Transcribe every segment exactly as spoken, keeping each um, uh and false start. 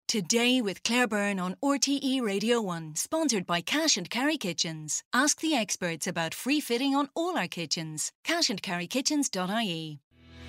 Today with Claire Byrne on R T E Radio one, sponsored by Cash and Carry Kitchens. Ask the experts about free fitting on all our kitchens. cash and carry kitchens dot I E.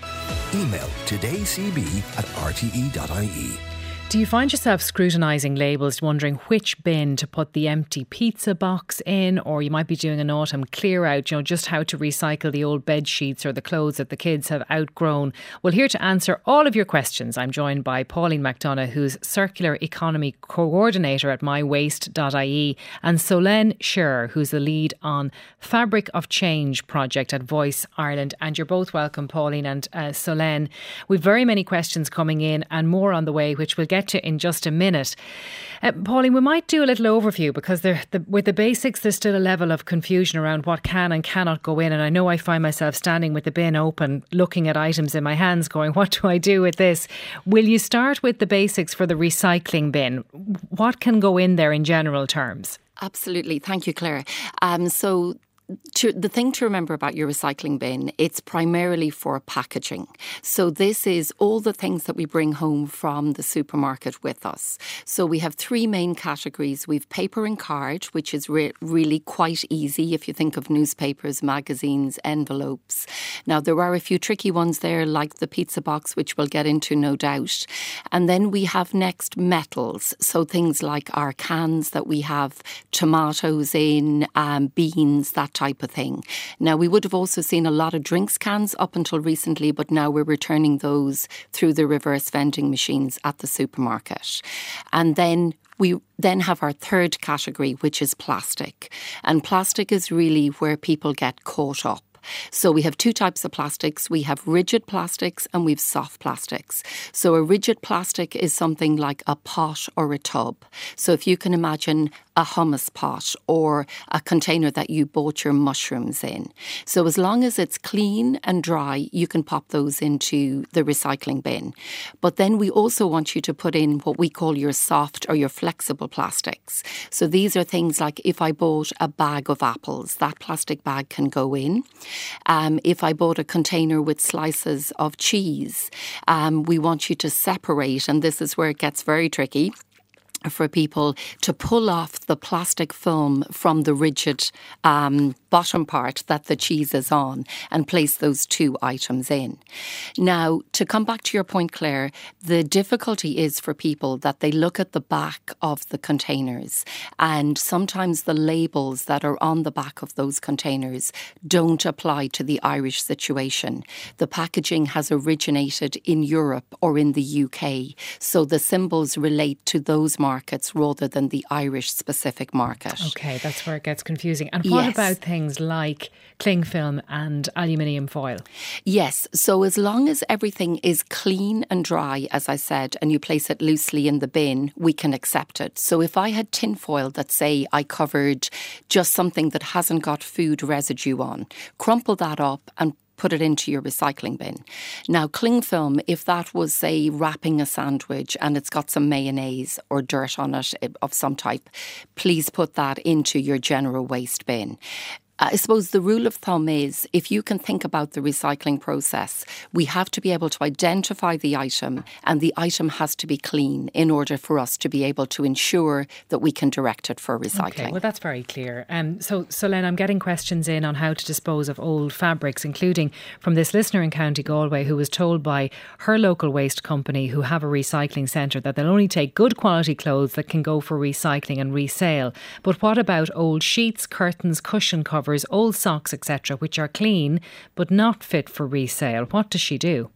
Email todaycb at r t e dot I E. Do you find yourself scrutinising labels, wondering which bin to put the empty pizza box in, or you might be doing an autumn clear out, you know, just how to recycle the old bed sheets or the clothes that the kids have outgrown? Well, here to answer all of your questions, I'm joined by Pauline McDonough, who's Circular Economy Coordinator at my waste dot I E, and Solène Scherer, who's the lead on Fabric of Change project at Voice Ireland. And you're both welcome, Pauline and uh, Solène. We've very many questions coming in and more on the way, which we'll get to in just a minute. Uh, Pauline, we might do a little overview because there, the, with the basics there's still a level of confusion around what can and cannot go in, and I know I find myself standing with the bin open looking at items in my hands going, what do I do with this? Will you start with the basics for the recycling bin? What can go in there in general terms? Absolutely. Thank you, Claire. Um, so To, the thing to remember about your recycling bin, it's primarily for packaging. So this is all the things that we bring home from the supermarket with us. So we have three main categories. We've paper and card, which is re- really quite easy if you think of newspapers, magazines, envelopes. Now, there are a few tricky ones there, like the pizza box, which we'll get into, no doubt. And then we have next metals. So things like our cans that we have tomatoes in, um, beans, that type of thing. Now, we would have also seen a lot of drinks cans up until recently, but now we're returning those through the reverse vending machines at the supermarket. And then we then have our third category, which is plastic. And plastic is really where people get caught up. So we have two types of plastics. We have rigid plastics and we have soft plastics. So a rigid plastic is something like a pot or a tub. So if you can imagine a hummus pot or a container that you bought your mushrooms in. So as long as it's clean and dry, you can pop those into the recycling bin. But then we also want you to put in what we call your soft or your flexible plastics. So these are things like if I bought a bag of apples, that plastic bag can go in. Um, if I bought a container with slices of cheese, um, we want you to separate, and this is where it gets very tricky, for people to pull off the plastic film from the rigid um, bottom part that the cheese is on and place those two items in. Now, to come back to your point, Claire, the difficulty is for people that they look at the back of the containers, and sometimes the labels that are on the back of those containers don't apply to the Irish situation. The packaging has originated in Europe or in the U K, so the symbols relate to those markets markets rather than the Irish specific market. Okay, that's where it gets confusing. And what yes. about things like cling film and aluminium foil? Yes, so as long as everything is clean and dry, as I said, and you place it loosely in the bin, we can accept it. So if I had tin foil that, say, I covered just something that hasn't got food residue on, crumple that up and put it into your recycling bin. Now, cling film, if that was, say, wrapping a sandwich and it's got some mayonnaise or dirt on it of some type, please put that into your general waste bin. I suppose the rule of thumb is if you can think about the recycling process, we have to be able to identify the item and the item has to be clean in order for us to be able to ensure that we can direct it for recycling. Okay, well, that's very clear. Um, so, Solène, I'm getting questions in on how to dispose of old fabrics, including from this listener in County Galway who was told by her local waste company who have a recycling centre that they'll only take good quality clothes that can go for recycling and resale. But what about old sheets, curtains, cushion covers, old socks, et cetera, which are clean but not fit for resale? What does she do?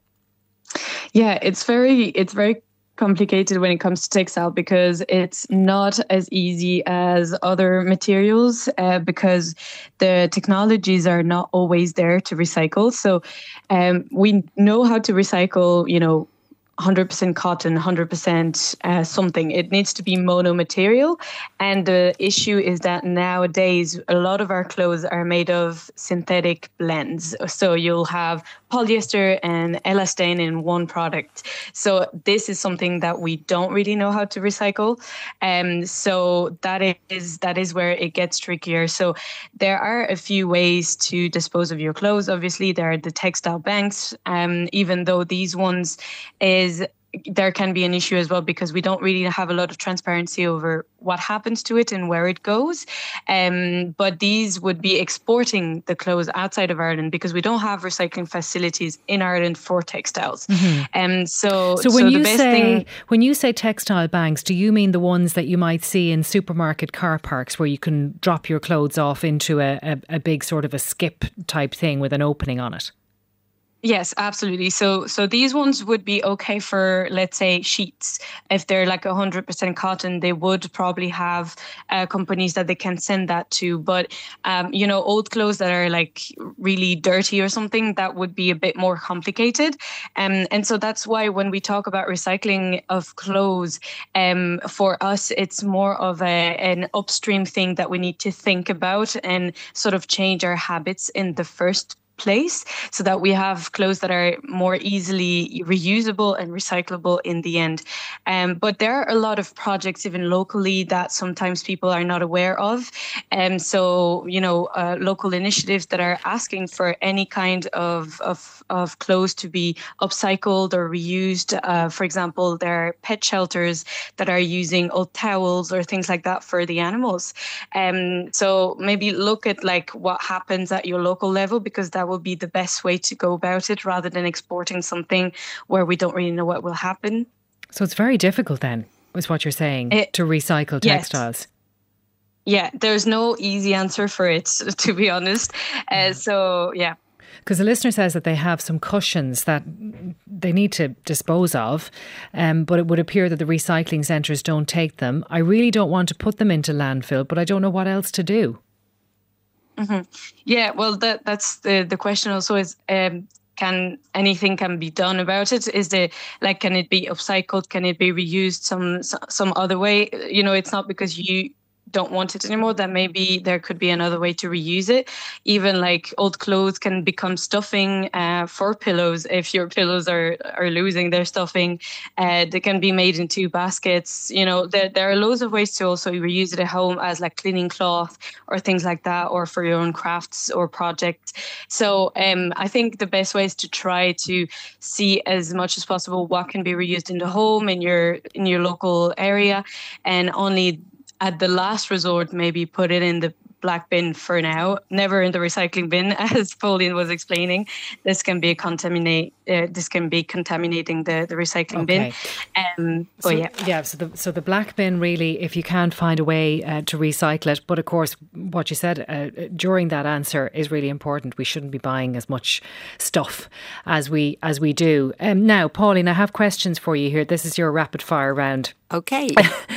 Yeah, it's very, it's very complicated when it comes to textile because it's not as easy as other materials uh, because the technologies are not always there to recycle. So um, we know how to recycle, you know, one hundred percent cotton, one hundred percent uh, something. It needs to be mono-material. And the issue is that nowadays, a lot of our clothes are made of synthetic blends. So you'll have polyester and elastane in one product. So this is something that we don't really know how to recycle. Um, so that is that is where it gets trickier. So there are a few ways to dispose of your clothes. Obviously, there are the textile banks, um, even though these ones is there can be an issue as well, because we don't really have a lot of transparency over what happens to it and where it goes. Um, but these would be exporting the clothes outside of Ireland, because we don't have recycling facilities in Ireland for textiles. Mm-hmm. Um, so, so when so you the best say thing, when you say textile banks, do you mean the ones that you might see in supermarket car parks, where you can drop your clothes off into a, a, a big sort of a skip type thing with an opening on it? Yes, absolutely. So so these ones would be okay for, let's say, sheets. If they're like one hundred percent cotton, they would probably have uh, companies that they can send that to. But, um, you know, old clothes that are like really dirty or something, that would be a bit more complicated. Um, and so that's why when we talk about recycling of clothes, um, for us, it's more of a, an upstream thing that we need to think about and sort of change our habits in the first place, so that we have clothes that are more easily reusable and recyclable in the end. Um, but there are a lot of projects even locally that sometimes people are not aware of. And um, so, you know, uh, local initiatives that are asking for any kind of, of, of clothes to be upcycled or reused. Uh, for example, there are pet shelters that are using old towels or things like that for the animals. Um, so maybe look at like what happens at your local level, because that will be the best way to go about it, rather than exporting something where we don't really know what will happen. So it's very difficult then, is what you're saying, it, to recycle textiles. Yes. Yeah, there's no easy answer for it, to be honest. Uh, so, yeah. Because the listener says that they have some cushions that they need to dispose of, um, but it would appear that the recycling centres don't take them. I really don't want to put them into landfill, but I don't know what else to do. Mm-hmm. Yeah, well, that that's the, the question also is, um, can anything can be done about it? Is the like, can it be upcycled? Can it be reused some some other way? You know, it's not because you don't want it anymore that maybe there could be another way to reuse it. Even like old clothes can become stuffing uh, for pillows. If your pillows are are losing their stuffing, uh, they can be made into baskets. You know, there, there are loads of ways to also reuse it at home as like cleaning cloth or things like that, or for your own crafts or projects. So um, I think the best way is to try to see as much as possible what can be reused in the home, in your in your local area, and only at the last resort, maybe put it in the black bin for now, never in the recycling bin, as Pauline was explaining. This can be contaminate. Uh, this can be contaminating the, the recycling okay. bin. Um, so, but yeah, yeah. So the so the black bin, really, if you can't find a way uh, to recycle it. But of course, what you said uh, during that answer is really important. We shouldn't be buying as much stuff as we as we do. Um, now, Pauline, I have questions for you here. This is your rapid fire round. Okay.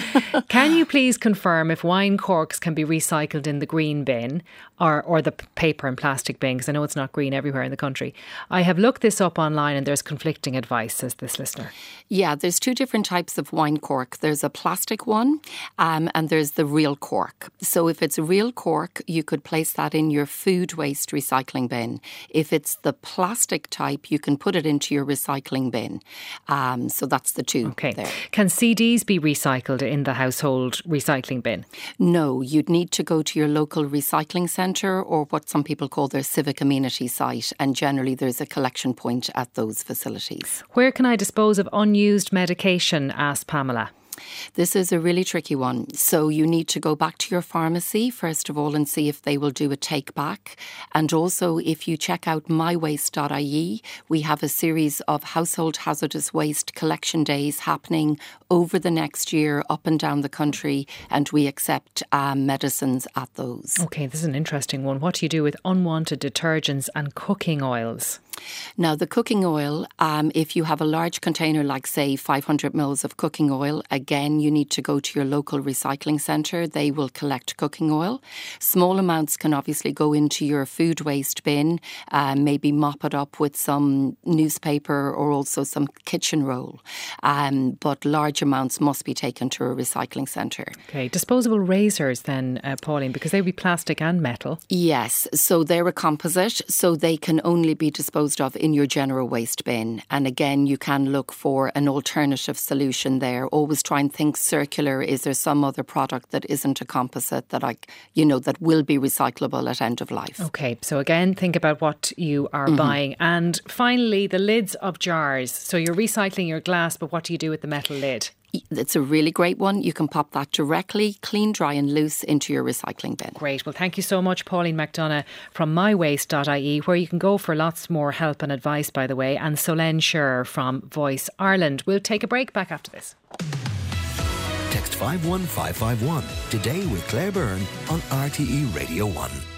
Can you please confirm if wine corks can be recycled in the green bin or, or the paper and plastic bin? Because I know it's not green everywhere in the country. I have looked this up online and there's conflicting advice, says this listener. Yeah, there's two different types of wine cork. There's a plastic one um, and there's the real cork. So if it's a real cork, you could place that in your food waste recycling bin. If it's the plastic type, you can put it into your recycling bin. Um, so that's the two okay. there. Can C Ds be recycled in the household recycling bin? No, you'd need to go to your local recycling centre or what some people call their civic amenity site, and generally there's a collection point at those facilities. Where can I dispose of unused medication, asked Pamela. This is a really tricky one. So you need to go back to your pharmacy, first of all, and see if they will do a take back. And also, if you check out my waste dot I E, we have a series of household hazardous waste collection days happening over the next year up and down the country, and we accept um, medicines at those. OK, this is an interesting one. What do you do with unwanted detergents and cooking oils? Now, the cooking oil, um, if you have a large container, like, say, five hundred mils of cooking oil, again, you need to go to your local recycling centre. They will collect cooking oil. Small amounts can obviously go into your food waste bin, uh, maybe mop it up with some newspaper or also some kitchen roll. Um, but large amounts must be taken to a recycling centre. OK. Disposable razors then, uh, Pauline, because they would be plastic and metal. Yes. So they're a composite, so they can only be disposed disposed of in your general waste bin. And again, you can look for an alternative solution there. Always try and think circular. Is there some other product that isn't a composite that I, you know, that will be recyclable at end of life? Okay, so again, think about what you are mm-hmm. buying. And finally, the lids of jars. So you're recycling your glass, but what do you do with the metal lid? It's a really great one. You can pop that directly, clean, dry and loose into your recycling bin. Great. Well, thank you so much, Pauline McDonagh from my waste dot I E, where you can go for lots more help and advice, by the way, and Solène Scherer from Voice Ireland. We'll take a break. Back after this. Text five one five five one today with Claire Byrne on R T E Radio one.